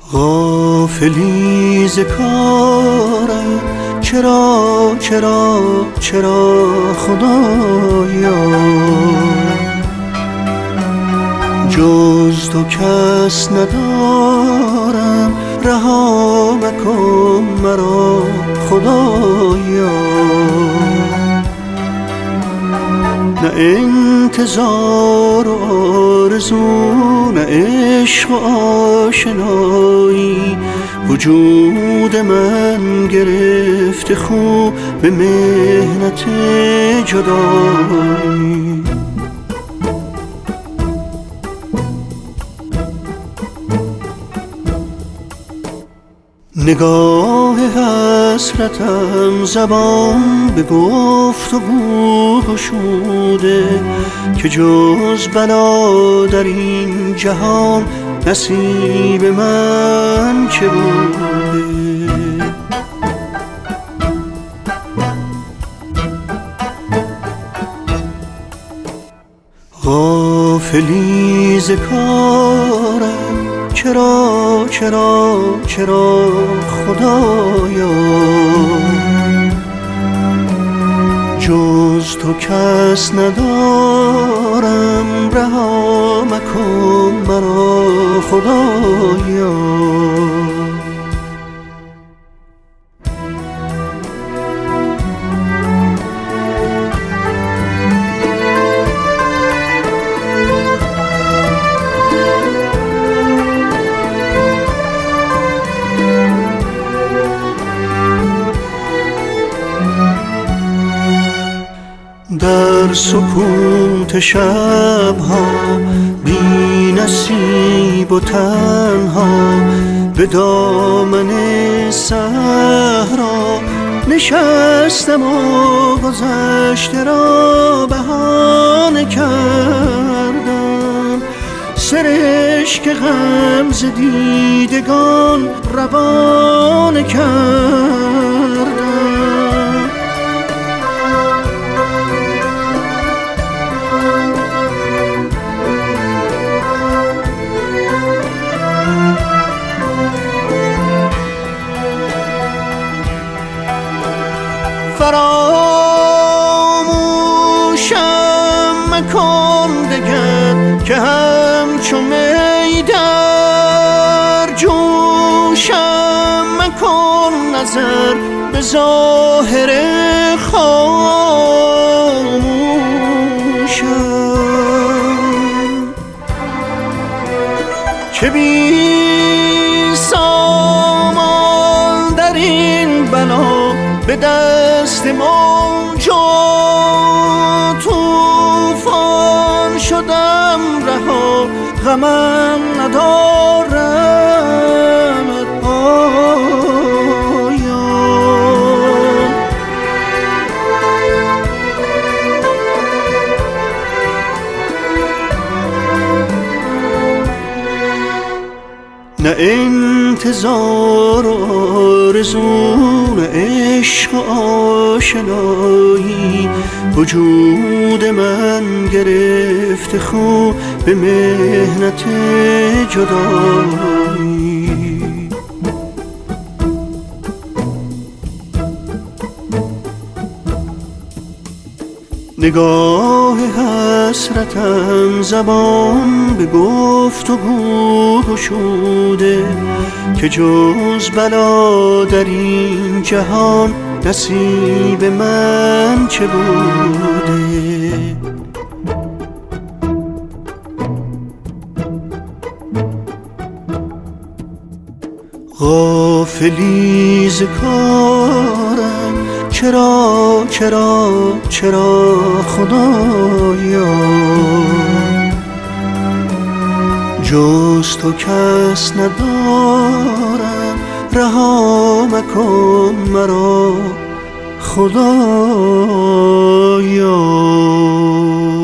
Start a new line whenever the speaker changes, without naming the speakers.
غافلی ز کارم، چرا چرا چرا خدایا؟ جز تو کس ندارم، رها مکن مرا خدایا. نه انتظار و آرزو، نه عشق و آشنایی، وجود من گرفته خو به محنت جدایی. نگاه حسرتم زبان به گفتگو گشوده، که جز بلا در این جهان نصیب من چه بوده؟ غافلی ز کارم، چرا چرا چرا خدایا؟ جز تو کس ندارم، رها مکن مرا خدایا. در سکوت شبها بی نصیب و تنها، به دامن صحرا نشستم و گذشته را بهانه کردم. سرشک غم ز دیدگان روانه کردم. فراموشم مکن دگر، که همچو می در جوشم مکن نظر به ظاهر خاموشم، که بی سامان در این بلا به دست موجا طوفان شدم رها، غمم ندارم پایان. نه انتظار و آرزو، نه عشق و آشنایی، وجود من گرفته خو به محنت جدایی. نگاه حسرتم زبان به گفتگو گشوده، که جز بلا در این جهان نصیب من چه بوده؟ غافلی ز کارم، چرا چرا چرا خدایا؟ جز تو کس ندارم، رها مکن مرا خدایا.